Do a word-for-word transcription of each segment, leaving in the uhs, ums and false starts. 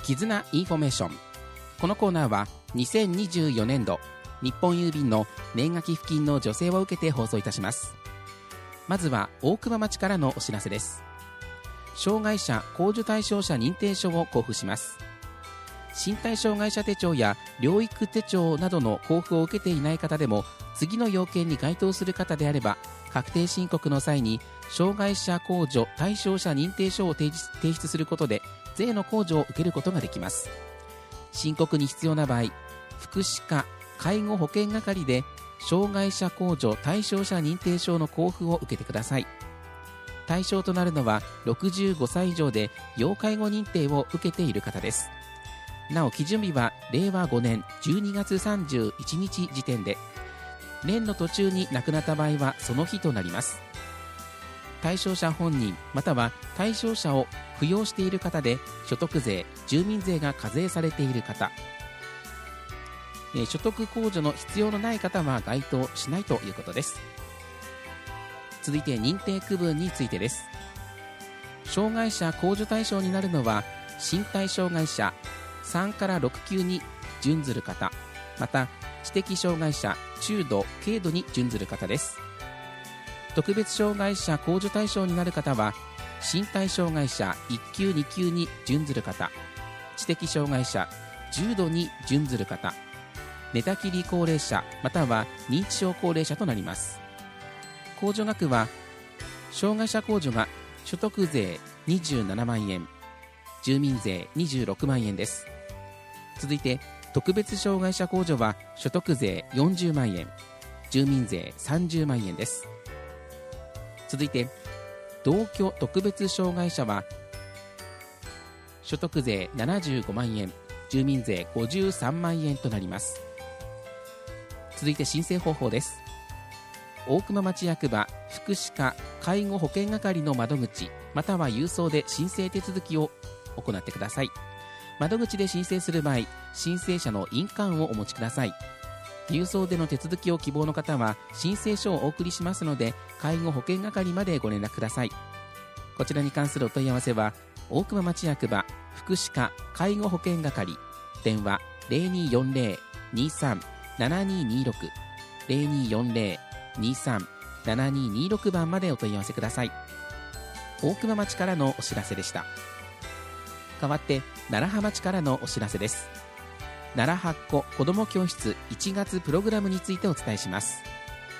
絆インフォメーション。このコーナーはにせんにじゅうよねんど日本郵便の年賀寄付金の助成を受けて放送いたします。まずは大熊町からのお知らせです。障害者控除対象者認定書を交付します。身体障害者手帳や療育手帳などの交付を受けていない方でも、次の要件に該当する方であれば確定申告の際に障害者控除対象者認定書を提出、提出することで税の控除を受けることができます。申告に必要な場合、福祉課介護保険係で障害者控除対象者認定証の交付を受けてください。対象となるのはろくじゅうごさい以上で要介護認定を受けている方です。なお基準日はれいわごねんじゅうにがつさんじゅういちにち時点で、年の途中に亡くなった場合はその日となります。対象者本人または対象者を扶養している方で所得税、住民税が課税されている方、えー、所得控除の必要のない方は該当しないということです。続いて認定区分についてです。障害者控除対象になるのは身体障害者さんからろく級に準ずる方、また知的障害者中度軽度に準ずる方です。特別障害者控除対象になる方は身体障害者いっ級に級に準ずる方、知的障害者重度に準ずる方、寝たきり高齢者または認知症高齢者となります。控除額は障害者控除が所得税にじゅうななまんえん、住民税にじゅうろくまんえんです。続いて特別障害者控除は所得税よんじゅうまんえん、住民税さんじゅうまんえんです。続いて同居特別障害者は所得税ななじゅうごまんえん、住民税ごじゅうさんまんえんとなります。続いて申請方法です。大熊町役場福祉課介護保険係の窓口または郵送で申請手続きを行ってください。窓口で申請する場合、申請者の印鑑をお持ちください。郵送での手続きを希望の方は申請書をお送りしますので、介護保険係までご連絡ください。こちらに関するお問い合わせは大熊町役場福祉課介護保険係、電話 ゼロにーよんゼロ にーさん ななにーにーろく ゼロにーよんゼロ にーさん ななにーにーろく 番までお問い合わせください。大熊町からのお知らせでした。代わって楢葉町からのお知らせです。楢葉っ子子ども教室いちがつプログラムについてお伝えします。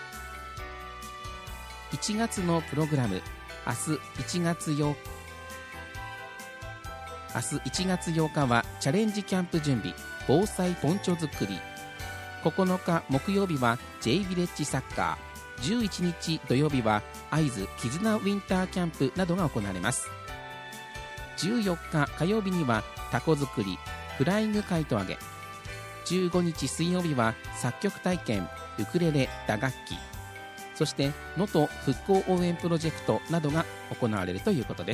いちがつのプログラム、明日いちがつようか明日いちがつようかはチャレンジキャンプ準備防災ポンチョ作り、ここのか木曜日は J ヴィレッジサッカー、じゅういちにち土曜日は会津絆ウィンターキャンプなどが行われます。じゅうよっか火曜日にはタコ作りフライングカイト揚げ、じゅうごにち水曜日は作曲体験ウクレレ打楽器、そして能登復興応援プロジェクトなどが行われるということです。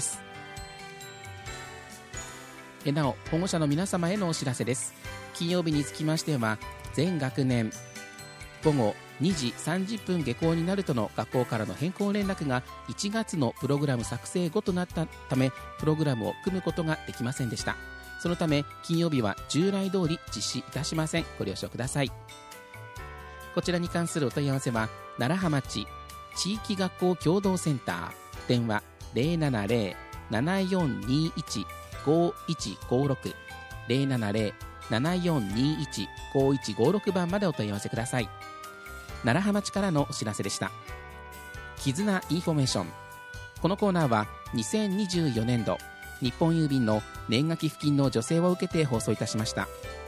えなお保護者の皆様へのお知らせです。金曜日につきましては全学年午後にじさんじゅっぷん下校になるとの学校からの変更連絡がいちがつのプログラム作成後となったため、プログラムを組むことができませんでした。そのため金曜日は従来通り実施いたしません。ご了承ください。こちらに関するお問い合わせは楢葉町地域学校協同センター、電話 ゼロななゼロ ななよんにいち ごいちごろく ゼロななゼロ ななよんにいち ごいちごろく 番までお問い合わせください。楢葉町からのお知らせでした。絆インフォメーション。このコーナーはにせんにじゅうよねんど日本郵便の年賀寄付金の助成を受けて放送いたしました。